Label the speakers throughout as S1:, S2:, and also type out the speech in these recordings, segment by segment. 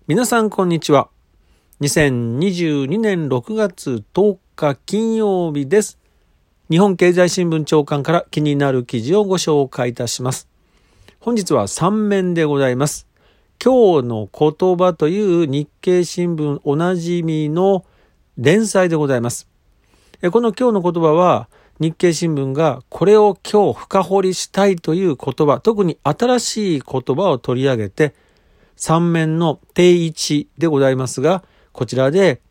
S1: 皆さんこんにちは。2022年6月10日金曜日です。日本経済新聞長官から気になる記事をご紹介いたします。本日は3面でございます。今日の言葉という日経新聞おなじみの連載でございます。この今日の言葉は日経新聞がこれを今日深掘りしたいという言葉、特に新しい言葉を取り上げて3面の定位置でございますが、こちらで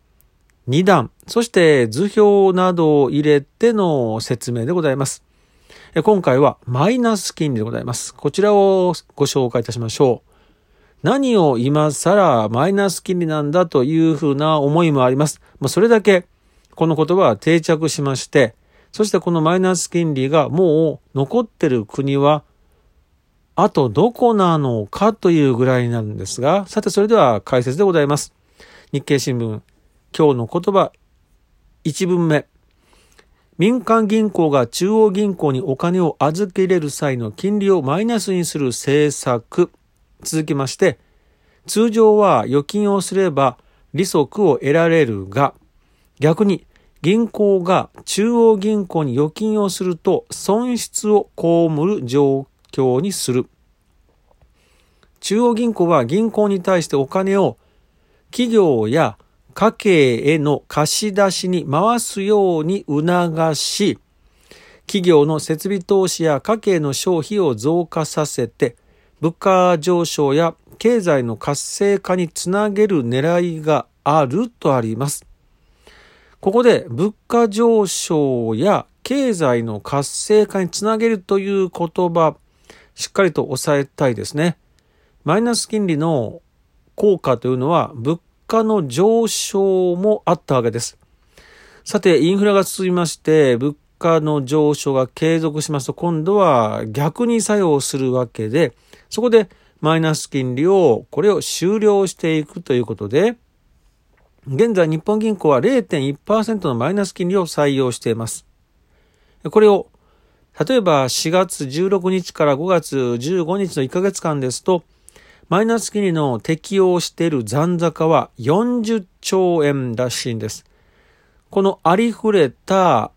S1: 2段、そして図表などを入れての説明でございます。今回はマイナス金利でございます。こちらをご紹介いたしましょう。何を今更マイナス金利なんだというふうな思いもあります。それだけこの言葉は定着しまして、そしてこのマイナス金利がもう残っている国はあとどこなのかというぐらいになるんですが、さてそれでは解説でございます。日経新聞、今日の言葉、1文目。民間銀行が中央銀行にお金を預け入れる際の金利をマイナスにする政策。続きまして、通常は預金をすれば利息を得られるが、逆に銀行が中央銀行に預金をすると損失を被る状況にする。中央銀行は銀行に対してお金を企業や家計への貸し出しに回すように促し、企業の設備投資や家計の消費を増加させて、物価上昇や経済の活性化につなげる狙いがあるとあります。ここで物価上昇や経済の活性化につなげるという言葉、しっかりと押さえたいですね。マイナス金利の効果というのは物価の上昇もあったわけです。さて、インフレが続きまして物価の上昇が継続しますと、今度は逆に作用するわけで、そこでマイナス金利これを終了していくということで、現在日本銀行は 0.1% のマイナス金利を採用しています。これを例えば4月16日から5月15日の1ヶ月間ですと、マイナス金利の適用している残高は40兆円らしいんです。このありふれた、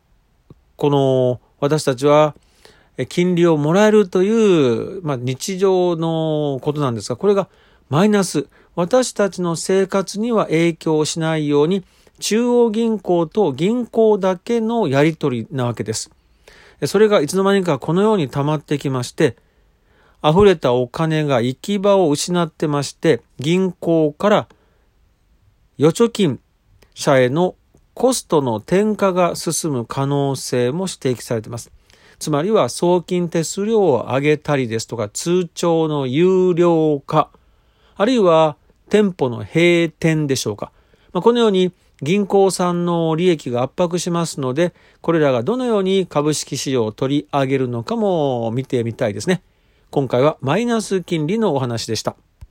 S1: 私たちは金利をもらえるという、日常のことなんですが、これがマイナス、私たちの生活には影響しないように、中央銀行と銀行だけのやり取りなわけです。それがいつの間にかこのように溜まってきまして、溢れたお金が行き場を失ってまして、銀行から預貯金者へのコストの転嫁が進む可能性も指摘されています。つまりは送金手数料を上げたりですとか、通帳の有料化、あるいは店舗の閉店でしょうか。このように銀行さんの利益が圧迫しますので、これらがどのように株式市場を取り上げるのかも見てみたいですね。今回はマイナス金利のお話でした。